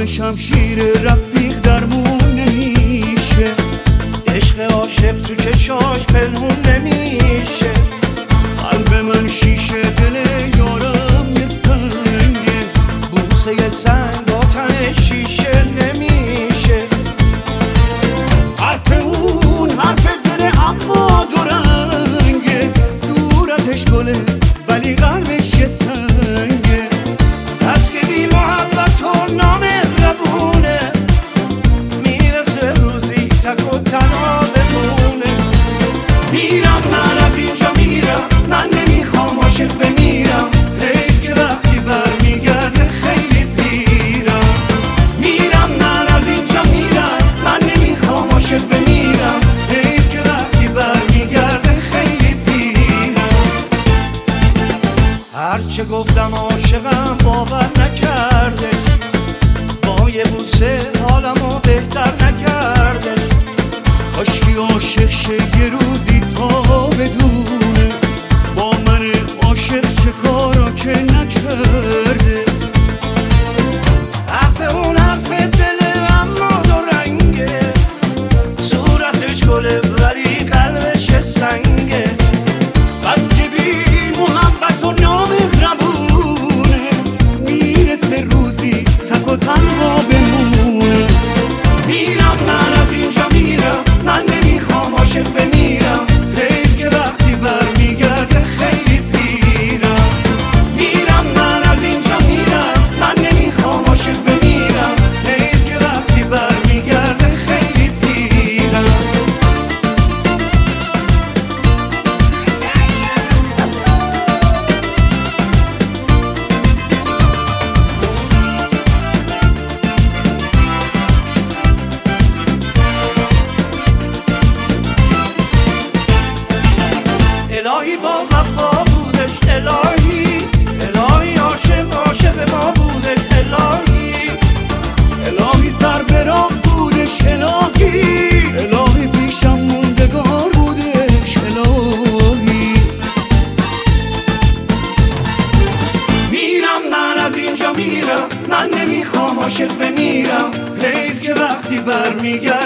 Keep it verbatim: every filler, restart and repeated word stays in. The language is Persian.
بدون شمشیر رفیق درمون نمیشه. عشق عاشق تو چشاش پنهون نمیشه. قلب من شیشه دل یارم یه سنگه، بوسه سنگ با تن شیشه نمیشه. حرف اون حرف دل اما دو رنگه، صورتش گله ولی قلبش یه سنگه. پس که بی محبت و نامهربونه، میرسه روزی تک و تنها بمونه. میرم من از اینجا میرم، من نمیخوام عاشق بمیرم، حیف که وقتی برمیگرده خیلی پیرم. میرم من از اینجا میرم، من نمیخوام عاشق بمیرم، حیف که وقتی برمیگرده خیلی پیرم. هرچه گفتم عاشقم باور نکرده، با یه بوسه حالمو بهتر نکرده. کاشکی عاشق شه یه روزی تا بدونه، با من عاشق چه کارا که نکرده. حرف اون حرف دل اما دو رنگه، صورتش گله ولی قلبش سنگه. بس که بی محبت و نامهربونه، میرسه روزی تک و تنها بمونه. میرم من از اینجا میرم، من نمیخوام عاشق بمیرم، حیف که وقتی برمیگرده خیلی پیرم. میرم من از اینجا میرم، من نمیخوام عاشق بمیرم، حیف که وقتی برمیگرده خیلی پیرم. الهی با وفا بودش، الهی الهی عاشق عاشق ما بودش، الهی الهی سر به راه بودش، الهی الهی پیشم موندگار بودش، الهی. میرم من از اینجا میرم، من نمیخوام عاشق بمیرم، حیف که وقتی برمیگرد